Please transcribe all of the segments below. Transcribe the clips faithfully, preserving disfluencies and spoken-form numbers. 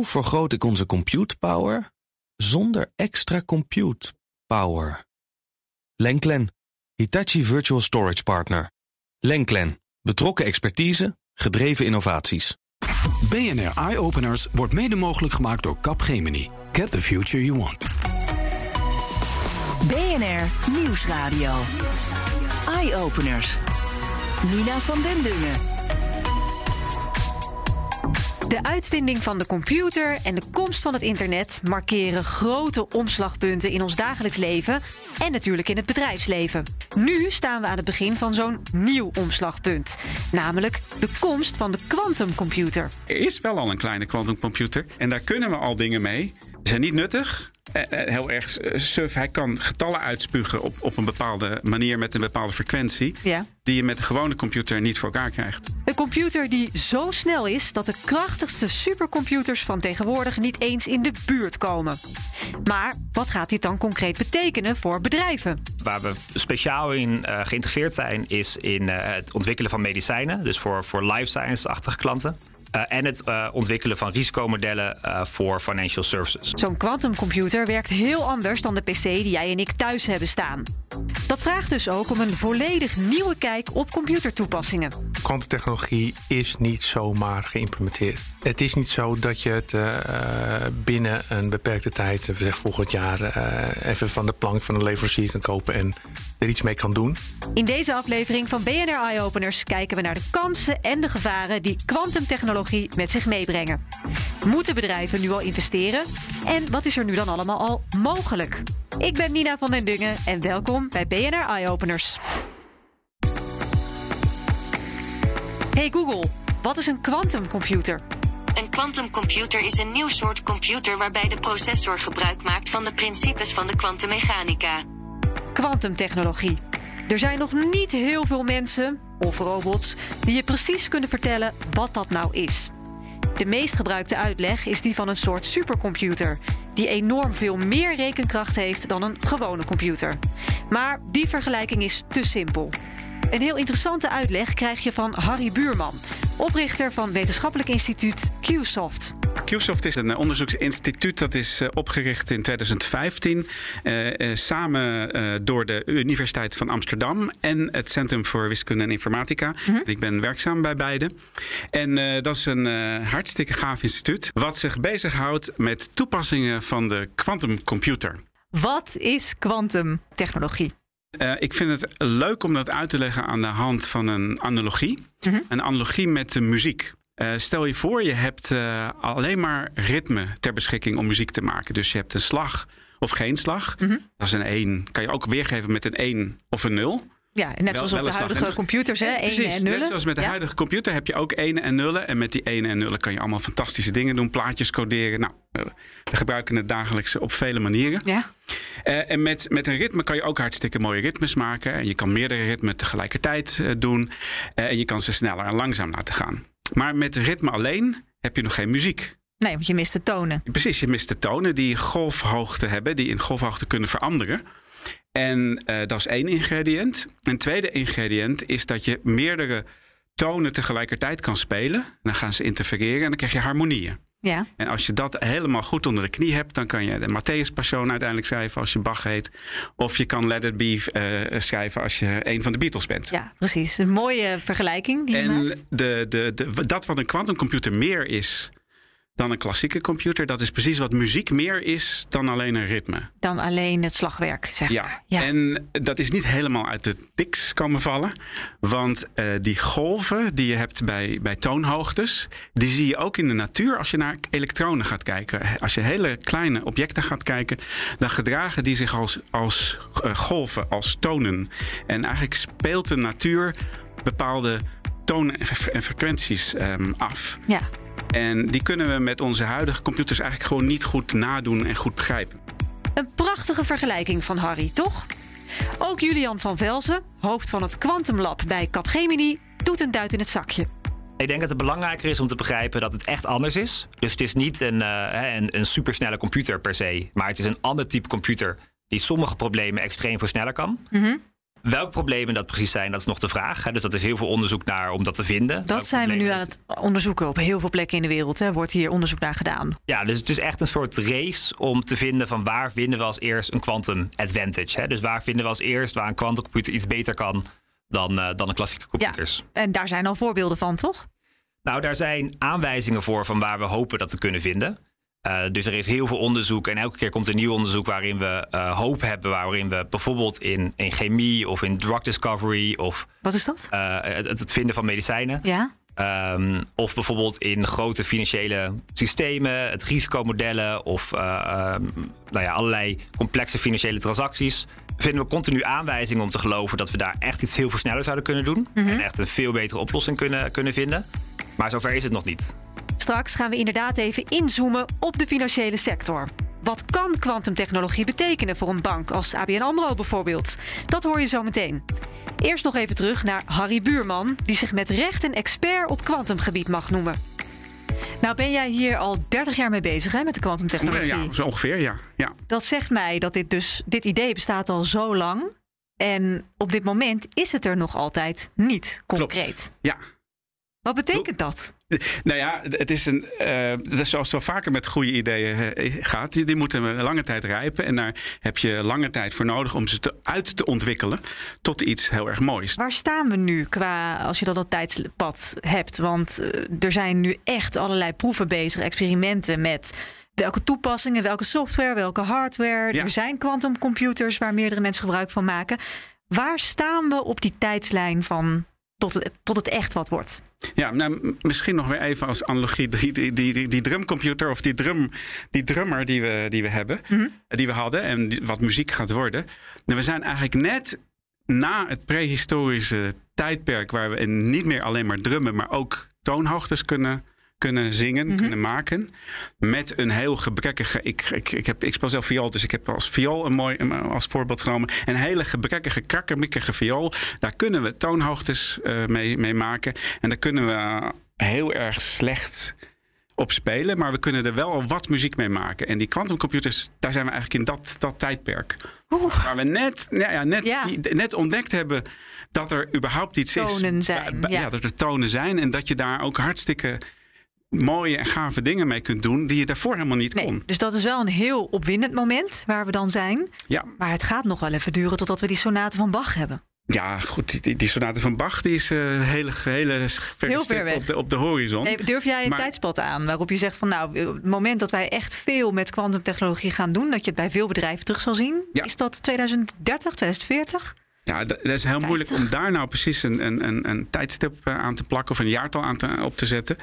Hoe vergroot ik onze compute power zonder extra compute power? Lenklen, Hitachi Virtual Storage Partner. Lenklen, betrokken expertise, gedreven innovaties. B N R Eye-Openers wordt mede mogelijk gemaakt door Capgemini. Get the future you want. B N R Nieuwsradio. Eye-Openers. Nina van den Dungen. De uitvinding van de computer en de komst van het internet markeren grote omslagpunten in ons dagelijks leven en natuurlijk in het bedrijfsleven. Nu staan we aan het begin van zo'n nieuw omslagpunt, namelijk de komst van de quantumcomputer. Er is wel al een kleine quantumcomputer en daar kunnen we al dingen mee. Ze zijn niet nuttig. Uh, heel erg suf. Hij kan getallen uitspugen op, op een bepaalde manier met een bepaalde frequentie. Ja. Die je met een gewone computer niet voor elkaar krijgt. Een computer die zo snel is dat de krachtigste supercomputers van tegenwoordig niet eens in de buurt komen. Maar wat gaat dit dan concreet betekenen voor bedrijven? Waar we speciaal in uh, geïnteresseerd zijn is in uh, het ontwikkelen van medicijnen. Dus voor, voor life science-achtige klanten. Uh, en het uh, ontwikkelen van risicomodellen uh, voor financial services. Zo'n quantumcomputer werkt heel anders dan de P C die jij en ik thuis hebben staan. Dat vraagt dus ook om een volledig nieuwe kijk op computertoepassingen. Quantumtechnologie is niet zomaar geïmplementeerd. Het is niet zo dat je het uh, binnen een beperkte tijd, zeg volgend jaar, uh, even van de plank van een leverancier kan kopen en er iets mee kan doen. In deze aflevering van B N R Eye-Openers kijken we naar de kansen en de gevaren die quantumtechnologie met zich meebrengen. Moeten bedrijven nu al investeren? En wat is er nu dan allemaal al mogelijk? Ik ben Nina van den Dungen en welkom bij B N R Eye-Openers. Hey Google, wat is een quantumcomputer? Een quantumcomputer is een nieuw soort computer waarbij de processor gebruik maakt van de principes van de kwantummechanica. Quantumtechnologie. Er zijn nog niet heel veel mensen, of robots, die je precies kunnen vertellen wat dat nou is. De meest gebruikte uitleg is die van een soort supercomputer, die enorm veel meer rekenkracht heeft dan een gewone computer. Maar die vergelijking is te simpel. Een heel interessante uitleg krijg je van Harry Buurman, oprichter van wetenschappelijk instituut QSoft. QSoft is een onderzoeksinstituut dat is uh, opgericht in twintig vijftien. Uh, uh, samen uh, door de Universiteit van Amsterdam en het Centrum voor Wiskunde en Informatica. Mm-hmm. Ik ben werkzaam bij beide. En uh, dat is een uh, hartstikke gaaf instituut wat zich bezighoudt met toepassingen van de quantumcomputer. Wat is quantumtechnologie? Uh, ik vind het leuk om dat uit te leggen aan de hand van een analogie. Mm-hmm. Een analogie met de muziek. Uh, stel je voor, je hebt uh, alleen maar ritme ter beschikking om muziek te maken. Dus je hebt een slag of geen slag. Mm-hmm. Dat is een één. Kan je ook weergeven met een één of een nul. Ja, net zoals op de huidige computers, hè? Enen en nullen. Net zoals met de ja. huidige computer heb je ook enen en nullen. En met die enen en nullen kan je allemaal fantastische dingen doen. Plaatjes coderen. Nou, we gebruiken het dagelijks op vele manieren. Ja. Uh, en met, met een ritme kan je ook hartstikke mooie ritmes maken. En je kan meerdere ritmen tegelijkertijd uh, doen. Uh, en je kan ze sneller en langzaam laten gaan. Maar met ritme alleen heb je nog geen muziek. Nee, want je mist de tonen. Precies, je mist de tonen die golfhoogte hebben. Die in golfhoogte kunnen veranderen. En uh, dat is één ingrediënt. Een tweede ingrediënt is dat je meerdere tonen tegelijkertijd kan spelen. Dan gaan ze interfereren en dan krijg je harmonieën. Ja. En als je dat helemaal goed onder de knie hebt, dan kan je de Matthäus Passion uiteindelijk schrijven als je Bach heet. Of je kan Let It Be uh, schrijven als je een van de Beatles bent. Ja, precies. Een mooie vergelijking die je en maakt. De, de, de, dat wat een quantumcomputer meer is dan een klassieke computer, dat is precies wat muziek meer is dan alleen een ritme. Dan alleen het slagwerk, zeg ja. maar. Ja, en dat is niet helemaal uit de tiks komen vallen. Want uh, die golven die je hebt bij, bij toonhoogtes, die zie je ook in de natuur als je naar elektronen gaat kijken. Als je hele kleine objecten gaat kijken, dan gedragen die zich als, als uh, golven, als tonen. En eigenlijk speelt de natuur bepaalde tonen en frequenties um, af. Ja. En die kunnen we met onze huidige computers eigenlijk gewoon niet goed nadoen en goed begrijpen. Een prachtige vergelijking van Harry, toch? Ook Julian van Velzen, hoofd van het Quantum Lab bij Capgemini, doet een duit in het zakje. Ik denk dat het belangrijker is om te begrijpen dat het echt anders is. Dus het is niet een, uh, een, een supersnelle computer per se. Maar het is een ander type computer die sommige problemen extreem versnellen kan. Mm-hmm. Welke problemen dat precies zijn, dat is nog de vraag. Hè? Dus dat is heel veel onderzoek naar om dat te vinden. Dat Welke zijn we nu aan dat... het onderzoeken op heel veel plekken in de wereld. Hè, wordt hier onderzoek naar gedaan. Ja, dus het is echt een soort race om te vinden van waar vinden we als eerst een quantum advantage. Hè? Dus waar vinden we als eerst waar een quantumcomputer iets beter kan dan, uh, dan de klassieke computers. Ja, en daar zijn al voorbeelden van, toch? Nou, daar zijn aanwijzingen voor van waar we hopen dat te kunnen vinden. Uh, dus er is heel veel onderzoek en elke keer komt er nieuw onderzoek waarin we uh, hoop hebben, waarin we bijvoorbeeld in, in chemie of in drug discovery of wat is dat? Uh, het, het vinden van medicijnen. Ja. Um, of bijvoorbeeld in grote financiële systemen, het risicomodellen of uh, um, nou ja, allerlei complexe financiële transacties. Vinden we continu aanwijzingen om te geloven dat we daar echt iets heel veel sneller zouden kunnen doen. Mm-hmm. En echt een veel betere oplossing kunnen, kunnen vinden. Maar zover is het nog niet. Straks gaan we inderdaad even inzoomen op de financiële sector. Wat kan kwantumtechnologie betekenen voor een bank als A B N AMRO bijvoorbeeld? Dat hoor je zo meteen. Eerst nog even terug naar Harry Buurman, die zich met recht een expert op kwantumgebied mag noemen. Nou ben jij hier al dertig jaar mee bezig, hè, met de kwantumtechnologie? Ja, zo ongeveer, ja. ja. Dat zegt mij dat dit dus dit idee bestaat al zo lang. En op dit moment is het er nog altijd niet concreet. Klopt. Ja. Wat betekent dat? Nou ja, het is een, uh, dat is zoals het wel vaker met goede ideeën uh, gaat. Die, die moeten een lange tijd rijpen. En daar heb je lange tijd voor nodig om ze te, uit te ontwikkelen tot iets heel erg moois. Waar staan we nu qua, als je dan dat tijdspad hebt? Want uh, er zijn nu echt allerlei proeven bezig, experimenten met welke toepassingen, welke software, welke hardware. Ja. Er zijn quantumcomputers waar meerdere mensen gebruik van maken. Waar staan we op die tijdslijn van Tot het, tot het echt wat wordt? Ja, nou, misschien nog weer even als analogie die, die, die, die drumcomputer of die, drum, die drummer die we, die we hebben, mm-hmm. die we hadden en die, wat muziek gaat worden. Nou, we zijn eigenlijk net na het prehistorische tijdperk waar we niet meer alleen maar drummen, maar ook toonhoogtes kunnen, kunnen zingen, mm-hmm. kunnen maken. Met een heel gebrekkige... Ik, ik, ik, heb, ik speel zelf viool, dus ik heb als viool een mooi als voorbeeld genomen. Een hele gebrekkige, krakkemikkige viool. Daar kunnen we toonhoogtes uh, mee, mee maken. En daar kunnen we heel erg slecht op spelen. Maar we kunnen er wel al wat muziek mee maken. En die quantumcomputers, daar zijn we eigenlijk in dat, dat tijdperk. Oeh. Waar we net, nou ja, net, ja. Die, net ontdekt hebben dat er überhaupt iets tonen is. Tonen zijn. Ja, ja. ja, dat er tonen zijn. En dat je daar ook hartstikke mooie en gave dingen mee kunt doen die je daarvoor helemaal niet nee, kon. Dus dat is wel een heel opwindend moment waar we dan zijn. Ja. Maar het gaat nog wel even duren totdat we die sonate van Bach hebben. Ja, goed, die, die sonate van Bach die is uh, hele, hele heel ver weg op de, op de horizon. Nee, durf jij een maar, tijdspad aan waarop je zegt van nou, het moment dat wij echt veel met kwantumtechnologie gaan doen, dat je het bij veel bedrijven terug zal zien, ja. Is dat twintig dertig, twintig veertig? Ja, dat is heel moeilijk om daar nou precies een, een, een, een tijdstip aan te plakken of een jaartal aan te, op te zetten.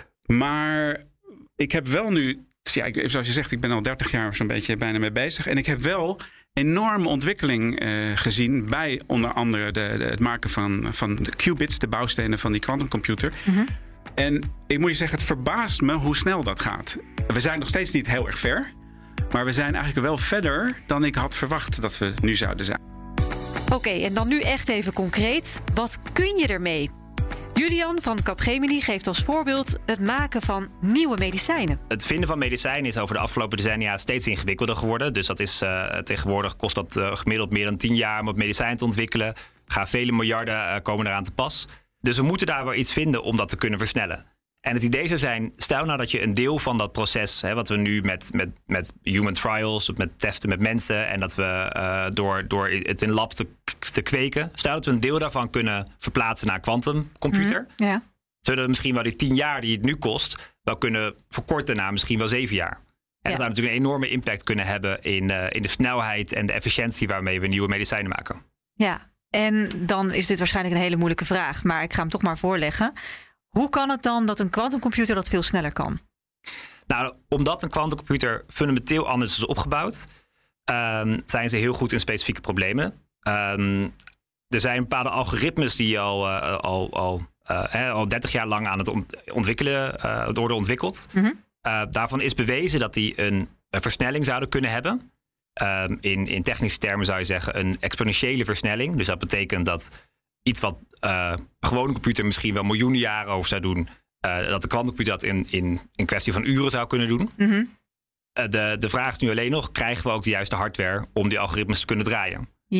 Maar ik heb wel nu, ja, ik, zoals je zegt, ik ben al dertig jaar zo'n beetje bijna mee bezig. En ik heb wel enorme ontwikkeling uh, gezien bij onder andere de, de, het maken van, van de qubits, de bouwstenen van die quantumcomputer. Mm-hmm. En ik moet je zeggen, het verbaast me hoe snel dat gaat. We zijn nog steeds niet heel erg ver, maar we zijn eigenlijk wel verder dan ik had verwacht dat we nu zouden zijn. Oké, okay, en dan nu echt even concreet. Wat kun je ermee? Julian van Capgemini geeft als voorbeeld het maken van nieuwe medicijnen. Het vinden van medicijnen is over de afgelopen decennia steeds ingewikkelder geworden. Dus dat is uh, tegenwoordig kost dat uh, gemiddeld meer dan tien jaar om het medicijn te ontwikkelen. Gaan vele miljarden uh, komen eraan te pas. Dus we moeten daar wel iets vinden om dat te kunnen versnellen. En het idee zou zijn, stel nou dat je een deel van dat proces, hè, wat we nu met, met, met human trials, met testen met mensen en dat we uh, door, door het in lab te, te kweken, stel dat we een deel daarvan kunnen verplaatsen naar een quantumcomputer. Mm, ja. Zullen we misschien wel die tien jaar die het nu kost, wel kunnen verkorten naar misschien wel zeven jaar. En ja. Dat zou natuurlijk een enorme impact kunnen hebben in, uh, in de snelheid en de efficiëntie waarmee we nieuwe medicijnen maken. Ja, en dan is dit waarschijnlijk een hele moeilijke vraag, maar ik ga hem toch maar voorleggen. Hoe kan het dan dat een quantumcomputer dat veel sneller kan? Nou, omdat een quantumcomputer fundamenteel anders is opgebouwd, um, zijn ze heel goed in specifieke problemen. Um, er zijn bepaalde algoritmes die al, uh, al, al, uh, hè, al dertig jaar lang aan het ontwikkelen uh, worden ontwikkeld. Mm-hmm. Uh, daarvan is bewezen dat die een, een versnelling zouden kunnen hebben. Um, in, in technische termen zou je zeggen een exponentiële versnelling. Dus dat betekent dat iets wat uh, een gewone computer misschien wel miljoenen jaren over zou doen, Uh, dat de quantumcomputer dat in, in een kwestie van uren zou kunnen doen. Mm-hmm. Uh, de, de vraag is nu alleen nog, krijgen we ook de juiste hardware om die algoritmes te kunnen draaien? Ja.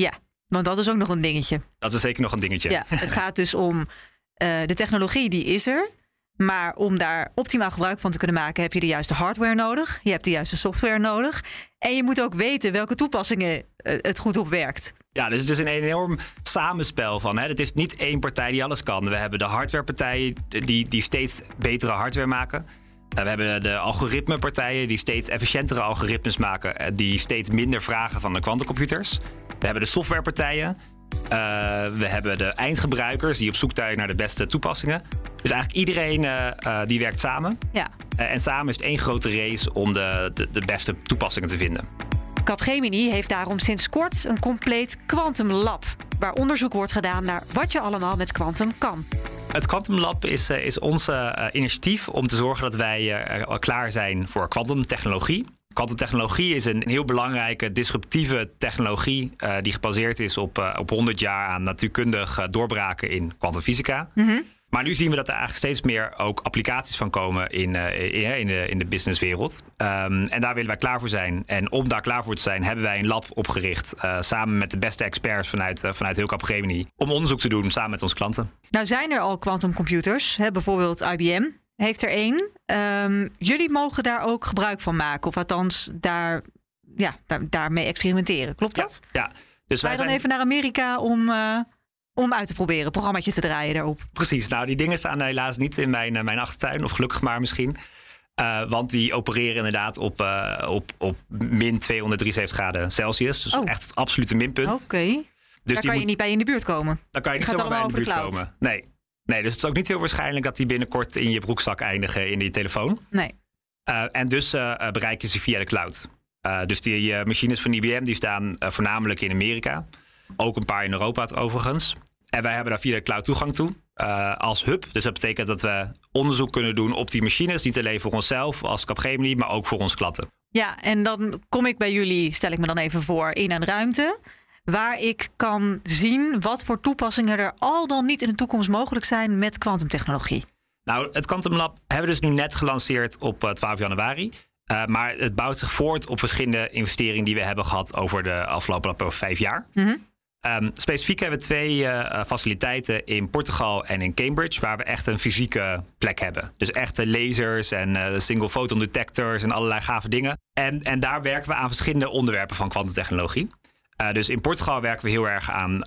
Want dat is ook nog een dingetje. Dat is zeker nog een dingetje. Ja, het gaat dus om uh, de technologie, die is er. Maar om daar optimaal gebruik van te kunnen maken, heb je de juiste hardware nodig. Je hebt de juiste software nodig. En je moet ook weten welke toepassingen uh, het goed op werkt. Ja, dus het is een enorm samenspel van. Hè. Het is niet één partij die alles kan. We hebben de hardwarepartijen die, die steeds betere hardware maken. We hebben de algoritmepartijen die steeds efficiëntere algoritmes maken, die steeds minder vragen van de quantumcomputers. We hebben de softwarepartijen. Uh, we hebben de eindgebruikers die op zoek zijn naar de beste toepassingen. Dus eigenlijk iedereen uh, uh, die werkt samen. Ja. Uh, en samen is het één grote race om de, de, de beste toepassingen te vinden. Capgemini heeft daarom sinds kort een compleet Quantum Lab, waar onderzoek wordt gedaan naar wat je allemaal met quantum kan. Het Quantum Lab is, uh, is ons uh, initiatief om te zorgen dat wij uh, al klaar zijn voor quantumtechnologie. Quantumtechnologie is een heel belangrijke disruptieve technologie uh, die gebaseerd is op, uh, op honderd jaar aan natuurkundig uh, doorbraken in kwantumfysica. Mm-hmm. Maar nu zien we dat er eigenlijk steeds meer ook applicaties van komen in, uh, in, in, de, in de businesswereld. Um, en daar willen wij klaar voor zijn. En om daar klaar voor te zijn, hebben wij een lab opgericht. Uh, samen met de beste experts vanuit, uh, vanuit heel Capgemini. Om onderzoek te doen samen met onze klanten. Nou zijn er al quantumcomputers. Hè, bijvoorbeeld I B M heeft er één. Um, jullie mogen daar ook gebruik van maken. Of althans daar, ja, daar, daarmee experimenteren. Klopt dat? Ja. ja. Dus wij Ga je dan zijn... even naar Amerika om... Uh, Om uit te proberen, een programmaatje te draaien daarop. Precies, nou die dingen staan helaas niet in mijn, uh, mijn achtertuin. Of gelukkig maar misschien. Uh, want die opereren inderdaad op, uh, op, op min tweehonderddrieënzeventig graden Celsius. Dus oh. echt het absolute minpunt. Oké, okay. dus daar kan moet... je niet bij in de buurt komen. Daar kan je niet zomaar bij in de buurt komen. Nee. nee, dus het is ook niet heel waarschijnlijk dat die binnenkort in je broekzak eindigen in die telefoon. Nee. Uh, en dus uh, bereik je ze via de cloud. Uh, dus die uh, machines van I B M die staan uh, voornamelijk in Amerika. Ook een paar in Europa overigens. En wij hebben daar via de cloud toegang toe uh, als hub. Dus dat betekent dat we onderzoek kunnen doen op die machines. Niet alleen voor onszelf als Capgemini, maar ook voor onze klanten. Ja, en dan kom ik bij jullie, stel ik me dan even voor, in een ruimte waar ik kan zien wat voor toepassingen er al dan niet in de toekomst mogelijk zijn met kwantumtechnologie. Nou, het Quantum Lab hebben we dus nu net gelanceerd op uh, twaalf januari. Uh, maar het bouwt zich voort op verschillende investeringen die we hebben gehad over de afgelopen vijf jaar. Mm-hmm. Um, specifiek hebben we twee uh, faciliteiten in Portugal en in Cambridge, waar we echt een fysieke plek hebben. Dus echte lasers en uh, single photon detectors en allerlei gave dingen. En, en daar werken we aan verschillende onderwerpen van kwantumtechnologie. Uh, dus in Portugal werken we heel erg aan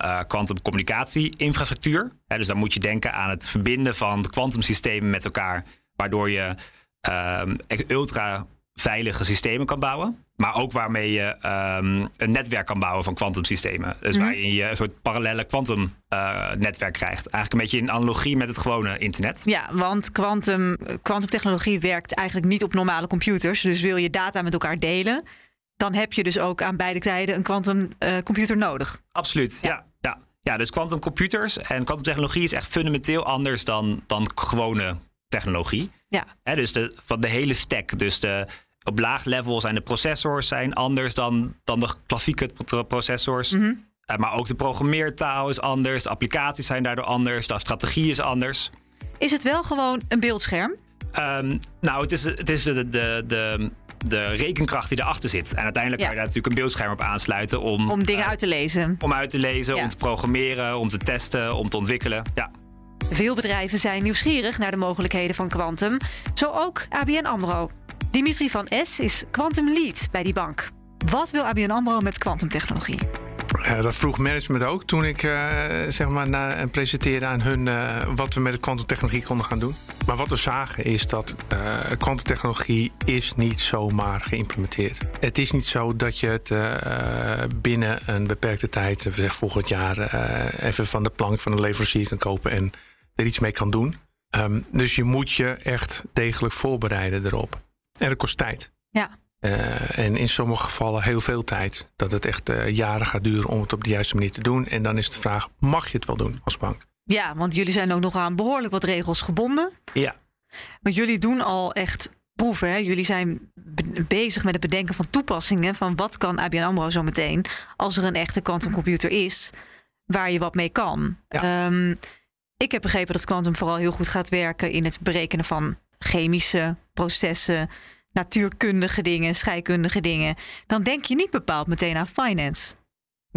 kwantumcommunicatie-infrastructuur. Uh, dus dan moet je denken aan het verbinden van de kwantumsystemen met elkaar, waardoor je uh, ultra veilige systemen kan bouwen. Maar ook waarmee je um, een netwerk kan bouwen van kwantumsystemen. Dus mm. waar je een soort parallele kwantumnetwerk uh, krijgt. Eigenlijk een beetje in analogie met het gewone internet. Ja, want kwantumtechnologie werkt eigenlijk niet op normale computers. Dus wil je data met elkaar delen, dan heb je dus ook aan beide tijden een kwantumcomputer uh, nodig. Absoluut, ja. ja, ja. ja dus kwantumcomputers en kwantumtechnologie is echt fundamenteel anders dan, dan gewone technologie. Ja. He, dus de, van de hele stack. Dus de, op laag level zijn de processors zijn anders dan, dan de klassieke processors. Mm-hmm. Uh, maar ook de programmeertaal is anders. De applicaties zijn daardoor anders. De strategie is anders. Is het wel gewoon een beeldscherm? Um, nou, het is, het is de, de, de, de rekenkracht die erachter zit. En uiteindelijk ja. kan je daar natuurlijk een beeldscherm op aansluiten. Om, om dingen uh, uit te lezen. Om uit te lezen, ja. om te programmeren, om te testen, om te ontwikkelen. Ja. Veel bedrijven zijn nieuwsgierig naar de mogelijkheden van quantum. Zo ook A B N AMRO. Dimitri van Es is quantum lead bij die bank. Wat wil A B N AMRO met quantumtechnologie? Uh, dat vroeg management ook toen ik uh, zeg maar na, presenteerde aan hun uh, wat we met de kwantumtechnologie konden gaan doen. Maar wat we zagen is dat kwantumtechnologie uh, is niet zomaar geïmplementeerd. Het is niet zo dat je het uh, binnen een beperkte tijd, uh, zeg volgend jaar, uh, even van de plank van een leverancier kan kopen en er iets mee kan doen. Um, dus je moet je echt degelijk voorbereiden erop. En dat kost tijd. Ja. Uh, en in sommige gevallen heel veel tijd. Dat het echt uh, jaren gaat duren om het op de juiste manier te doen. En dan is de vraag, mag je het wel doen als bank? Ja, want jullie zijn ook nog aan behoorlijk wat regels gebonden. Ja. Want jullie doen al echt proeven. Hè? Jullie zijn be- bezig met het bedenken van toepassingen. Van wat kan A B N AMRO zo meteen als er een echte quantumcomputer is waar je wat mee kan. Ja. Um, ik heb begrepen dat quantum vooral heel goed gaat werken in het berekenen van chemische processen, natuurkundige dingen, scheikundige dingen. Dan denk je niet bepaald meteen aan finance. Nee,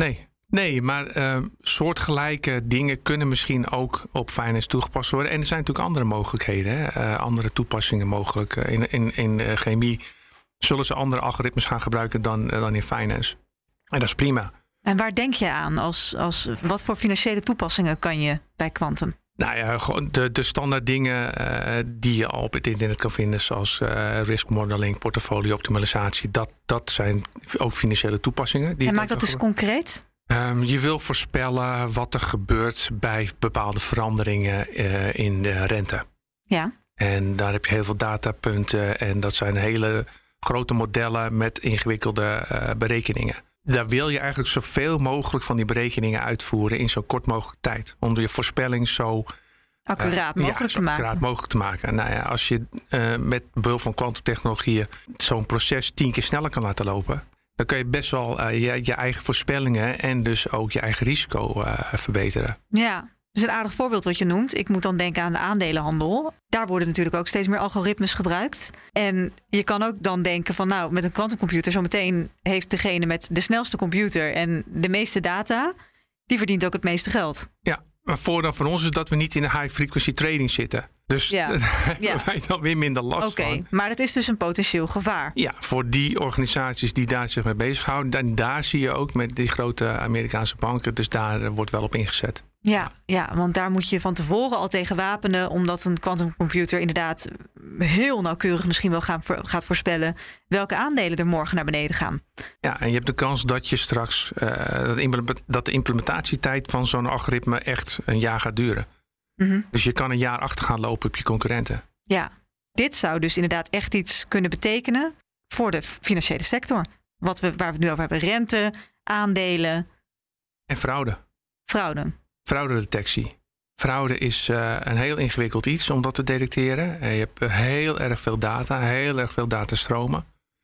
Nee, maar uh, soortgelijke dingen kunnen misschien ook op finance toegepast worden. En er zijn natuurlijk andere mogelijkheden, hè? Uh, andere toepassingen mogelijk. Uh, in in, in uh, chemie zullen ze andere algoritmes gaan gebruiken dan, uh, dan in finance. En dat is prima. En waar denk je aan? Als, als, wat voor financiële toepassingen kan je bij Quantum? Nou ja, gewoon de, de standaard dingen uh, die je al op het internet kan vinden, zoals uh, risk modeling, portfolio optimalisatie. Dat, dat zijn ook financiële toepassingen. Die en maak dat eens concreet? Um, je wil voorspellen wat er gebeurt bij bepaalde veranderingen uh, in de rente. Ja. En daar heb je heel veel datapunten en dat zijn hele grote modellen met ingewikkelde uh, berekeningen. Daar wil je eigenlijk zoveel mogelijk van die berekeningen uitvoeren in zo kort mogelijk tijd. Om je voorspelling zo accuraat uh, mogelijk ja, zo te maken. accuraat mogelijk te maken. Nou ja, als je uh, met behulp van kwantumtechnologieën zo'n proces tien keer sneller kan laten lopen, dan kun je best wel uh, je, je eigen voorspellingen en dus ook je eigen risico uh, verbeteren. Ja, dat is een aardig voorbeeld wat je noemt. Ik moet dan denken aan de aandelenhandel. Daar worden natuurlijk ook steeds meer algoritmes gebruikt. En je kan ook dan denken van nou, met een quantumcomputer zometeen heeft degene met de snelste computer en de meeste data, die verdient ook het meeste geld. Ja, maar voordeel van ons is dat we niet in een high frequency trading zitten. Dus ja. daar hebben ja. wij dan weer minder last okay, van. Maar het is dus een potentieel gevaar. Ja, voor die organisaties die daar zich mee bezighouden. En daar zie je ook met die grote Amerikaanse banken. Dus daar wordt wel op ingezet. Ja, ja, want daar moet je van tevoren al tegen wapenen, omdat een quantumcomputer inderdaad heel nauwkeurig misschien wel gaan, gaat voorspellen welke aandelen er morgen naar beneden gaan. Ja, en je hebt de kans dat je straks uh, dat de implementatietijd van zo'n algoritme echt een jaar gaat duren. Mm-hmm. Dus je kan een jaar achter gaan lopen op je concurrenten. Ja, dit zou dus inderdaad echt iets kunnen betekenen voor de financiële sector. Wat we, waar we het nu over hebben, rente, aandelen. En fraude. Fraude. Fraudedetectie. Fraude is uh, een heel ingewikkeld iets om dat te detecteren. Uh, je hebt heel erg veel data, heel erg veel datastromen.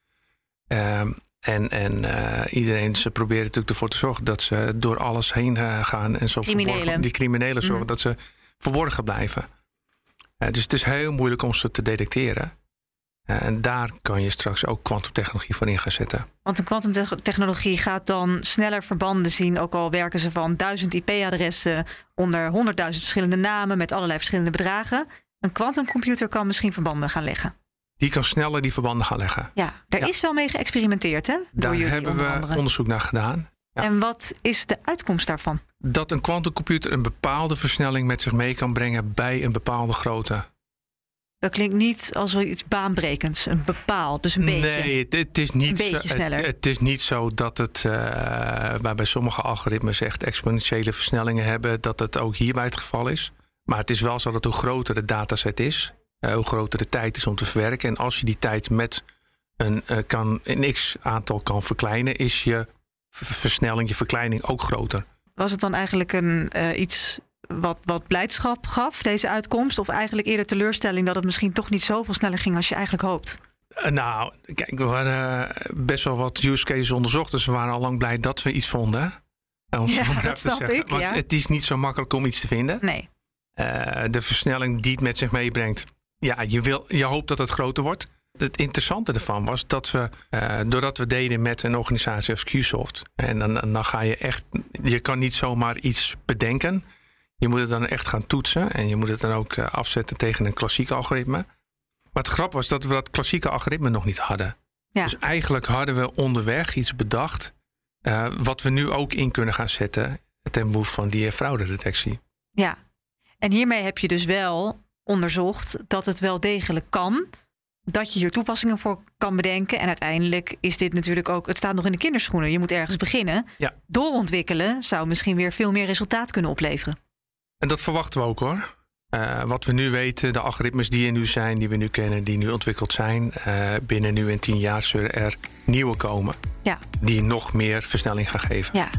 Um, en en uh, iedereen ze proberen natuurlijk ervoor te zorgen dat ze door alles heen uh, gaan. En zo criminelen. Verborgen, die criminelen zorgen mm. dat ze verborgen blijven. Uh, dus het is heel moeilijk om ze te detecteren. Uh, en daar kan je straks ook kwantumtechnologie voor in gaan zetten. Want een kwantumtechnologie gaat dan sneller verbanden zien. Ook al werken ze van duizend I P-adressen onder honderdduizend verschillende namen met allerlei verschillende bedragen. Een kwantumcomputer kan misschien verbanden gaan leggen. Die kan sneller die verbanden gaan leggen. Ja, daar ja. is wel mee geëxperimenteerd, hè? Door daar jullie hebben we andere. onderzoek naar gedaan. Ja. En wat is de uitkomst daarvan? Dat een kwantumcomputer een bepaalde versnelling met zich mee kan brengen bij een bepaalde grootte. Dat klinkt niet als iets baanbrekends. Een bepaald, dus een beetje. Nee, het, het is niet een beetje zo, sneller. Het, het is niet zo dat het, uh, waar bij sommige algoritmes echt exponentiële versnellingen hebben, dat het ook hierbij het geval is. Maar het is wel zo dat hoe groter de dataset is, uh, hoe groter de tijd is om te verwerken. En als je die tijd met een, uh, kan, een x-aantal kan verkleinen, is je versnelling, je verkleining ook groter. Was het dan eigenlijk een uh, iets wat, wat blijdschap gaf, deze uitkomst? Of eigenlijk eerder teleurstelling dat het misschien toch niet zoveel sneller ging als je eigenlijk hoopt? Uh, nou, kijk, we hadden best wel wat use cases onderzocht. Dus we waren al lang blij dat we iets vonden. Om ja, dat snap zeggen. ik. Want ja. het is niet zo makkelijk om iets te vinden. Nee. Uh, de versnelling die het met zich meebrengt. Ja, je, wil, je hoopt dat het groter wordt. Het interessante ervan was dat we, uh, doordat we deden met een organisatie als Qsoft. En dan, dan ga je echt, je kan niet zomaar iets bedenken. Je moet het dan echt gaan toetsen. En je moet het dan ook uh, afzetten tegen een klassiek algoritme. Maar het grap was dat we dat klassieke algoritme nog niet hadden. Ja. Dus eigenlijk hadden we onderweg iets bedacht. Uh, wat we nu ook in kunnen gaan zetten ten behoeve van die fraudedetectie. Ja, en hiermee heb je dus wel onderzocht dat het wel degelijk kan. Dat je hier toepassingen voor kan bedenken. En uiteindelijk is dit natuurlijk ook, het staat nog in de kinderschoenen. Je moet ergens beginnen. Ja. Doorontwikkelen zou misschien weer veel meer resultaat kunnen opleveren. En dat verwachten we ook hoor. Uh, wat we nu weten, de algoritmes die er nu zijn, die we nu kennen, die nu ontwikkeld zijn. Uh, binnen nu en tien jaar zullen er nieuwe komen. Ja. Die nog meer versnelling gaan geven. Ja.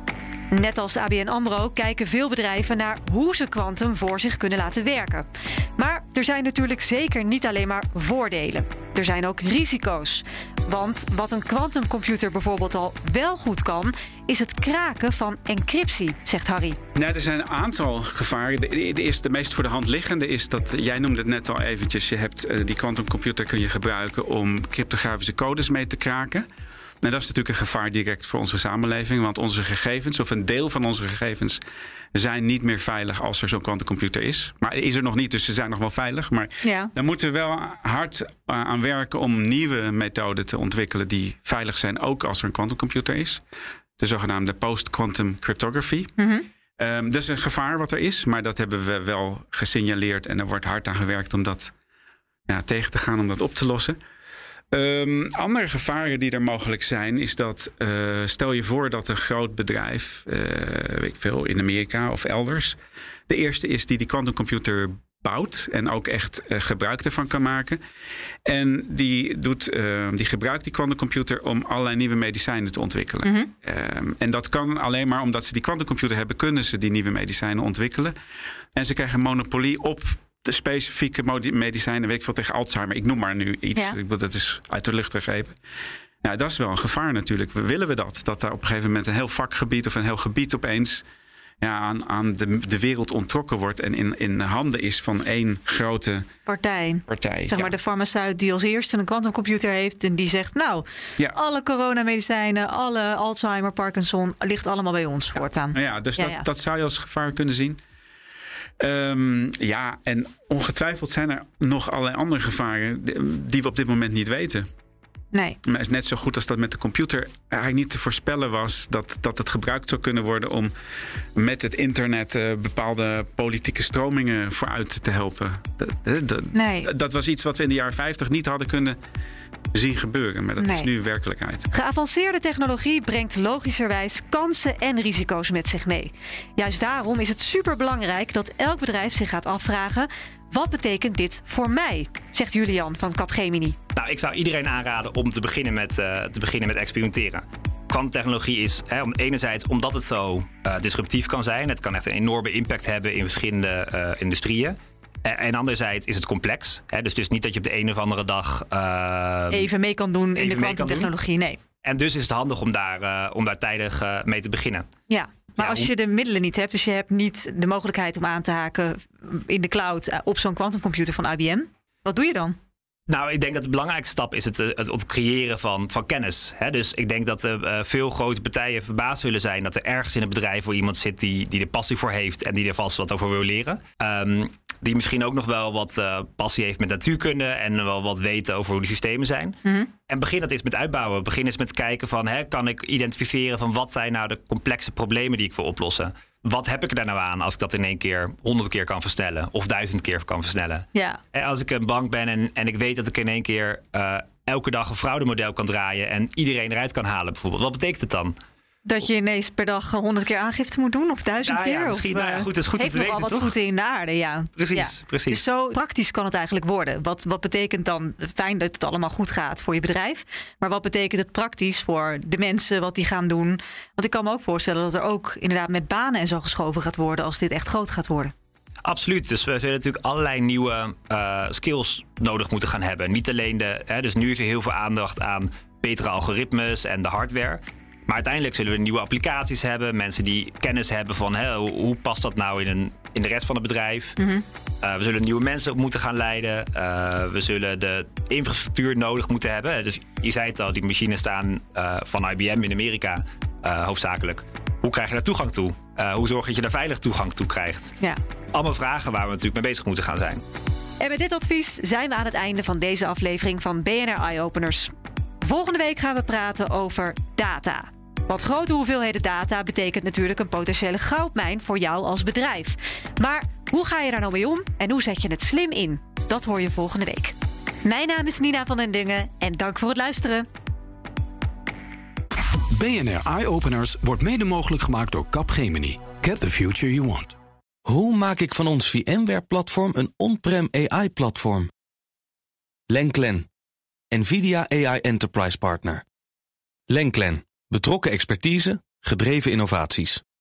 Net als A B N AMRO kijken veel bedrijven naar hoe ze kwantum voor zich kunnen laten werken. Maar er zijn natuurlijk zeker niet alleen maar voordelen. Er zijn ook risico's. Want wat een kwantumcomputer bijvoorbeeld al wel goed kan, is het kraken van encryptie, zegt Harry. Nou, er zijn een aantal gevaren. De, de, de, eerste, de meest voor de hand liggende is dat, jij noemde het net al eventjes, je hebt uh, die kwantumcomputer kun je gebruiken om cryptografische codes mee te kraken. En dat is natuurlijk een gevaar direct voor onze samenleving. Want onze gegevens, of een deel van onze gegevens, zijn niet meer veilig als er zo'n quantumcomputer is. Maar is er nog niet, dus ze zijn nog wel veilig. Maar ja. daar moeten we wel hard aan werken om nieuwe methoden te ontwikkelen die veilig zijn, ook als er een quantumcomputer is. De zogenaamde post-quantum cryptography. Mm-hmm. Um, dat is een gevaar wat er is, maar dat hebben we wel gesignaleerd. En er wordt hard aan gewerkt om dat ja, tegen te gaan, om dat op te lossen. Um, andere gevaren die er mogelijk zijn, is dat uh, stel je voor dat een groot bedrijf, uh, weet ik veel, in Amerika of elders, de eerste is die die quantumcomputer bouwt en ook echt uh, gebruik ervan kan maken. En die, doet, uh, die gebruikt die quantumcomputer om allerlei nieuwe medicijnen te ontwikkelen. Mm-hmm. Um, en dat kan alleen maar omdat ze die quantumcomputer hebben, kunnen ze die nieuwe medicijnen ontwikkelen. En ze krijgen een monopolie op de specifieke medicijnen, weet ik veel, tegen Alzheimer. Ik noem maar nu iets. Ja. Dat is uit de lucht gegrepen. Nou, dat is wel een gevaar natuurlijk. Willen we dat? Dat daar op een gegeven moment een heel vakgebied of een heel gebied opeens ja, aan, aan de, de wereld onttrokken wordt en in, in handen is van één grote partij. partij zeg maar ja. de farmaceut die als eerste een quantumcomputer heeft en die zegt, nou, ja. alle coronamedicijnen, alle Alzheimer, Parkinson, ligt allemaal bij ons ja. voortaan. Nou ja, dus ja, dat, ja. dat zou je als gevaar kunnen zien. Um, ja, en ongetwijfeld zijn er nog allerlei andere gevaren die we op dit moment niet weten. Nee. Maar het is net zo goed als dat met de computer eigenlijk niet te voorspellen was dat, dat het gebruikt zou kunnen worden om met het internet uh, bepaalde politieke stromingen vooruit te helpen. Dat, dat, nee. dat was iets wat we in de jaren vijftig niet hadden kunnen zien gebeuren, maar dat nee. is nu werkelijkheid. Geavanceerde technologie brengt logischerwijs kansen en risico's met zich mee. Juist daarom is het superbelangrijk dat elk bedrijf zich gaat afvragen, wat betekent dit voor mij? Zegt Julian van Capgemini. Nou, ik zou iedereen aanraden om te beginnen met, uh, te beginnen met experimenteren. Kwantumtechnologie is hè, om enerzijds omdat het zo uh, disruptief kan zijn. Het kan echt een enorme impact hebben in verschillende uh, industrieën. En anderzijds is het complex. Hè? Dus het is niet dat je op de een of andere dag Uh, even mee kan doen in de kwantumtechnologie. Nee. En dus is het handig om daar, uh, om daar tijdig uh, mee te beginnen. Ja, maar ja, als hoe... je de middelen niet hebt, dus je hebt niet de mogelijkheid om aan te haken in de cloud op zo'n quantumcomputer van I B M, wat doe je dan? Nou, ik denk dat de belangrijkste stap is het, het, het creëren van, van kennis. Hè? Dus ik denk dat uh, veel grote partijen verbaasd zullen zijn dat er ergens in het bedrijf voor iemand zit die, die er passie voor heeft en die er vast wat over wil leren. Um, die misschien ook nog wel wat uh, passie heeft met natuurkunde en wel wat weten over hoe de systemen zijn. Mm-hmm. En begin dat eens met uitbouwen. Begin eens met kijken van, hè, kan ik identificeren van wat zijn nou de complexe problemen die ik wil oplossen? Wat heb ik er daar nou aan als ik dat in één keer honderd keer kan versnellen of duizend keer kan versnellen? Ja. En als ik een bank ben en, en ik weet dat ik in één keer uh, elke dag een fraudemodel kan draaien en iedereen eruit kan halen bijvoorbeeld. Wat betekent het dan? Dat je ineens per dag honderd keer aangifte moet doen of duizend ja, keer? Ja, misschien. Of, nou ja, goed, dat is goed heeft om te nog weten, al wat toch? voeten in de aarde, ja. Precies, ja. precies. Dus zo praktisch kan het eigenlijk worden. Wat, wat betekent dan, fijn dat het allemaal goed gaat voor je bedrijf, maar wat betekent het praktisch voor de mensen, wat die gaan doen? Want ik kan me ook voorstellen dat er ook inderdaad met banen en zo geschoven gaat worden als dit echt groot gaat worden. Absoluut. Dus we zullen natuurlijk allerlei nieuwe uh, skills nodig moeten gaan hebben. Niet alleen de, hè, dus nu is er heel veel aandacht aan betere algoritmes en de hardware. Maar uiteindelijk zullen we nieuwe applicaties hebben. Mensen die kennis hebben van hè, hoe, hoe past dat nou in, een, in de rest van het bedrijf. Mm-hmm. Uh, we zullen nieuwe mensen op moeten gaan leiden. Uh, we zullen de infrastructuur nodig moeten hebben. Dus je zei het al, die machines staan uh, van I B M in Amerika uh, hoofdzakelijk. Hoe krijg je daar toegang toe? Uh, hoe zorg je dat je daar veilig toegang toe krijgt? Ja. Allemaal vragen waar we natuurlijk mee bezig moeten gaan zijn. En met dit advies zijn we aan het einde van deze aflevering van B N R Eye Openers. Volgende week gaan we praten over data. Want grote hoeveelheden data betekent natuurlijk een potentiële goudmijn voor jou als bedrijf. Maar hoe ga je daar nou mee om en hoe zet je het slim in? Dat hoor je volgende week. Mijn naam is Nina van den Dungen en dank voor het luisteren. B N R Eye Openers wordt mede mogelijk gemaakt door Capgemini. Get the future you want. Hoe maak ik van ons VMware-platform een on-prem A I-platform? Lenklen, NVIDIA A I Enterprise Partner. Lenklen, betrokken expertise, gedreven innovaties.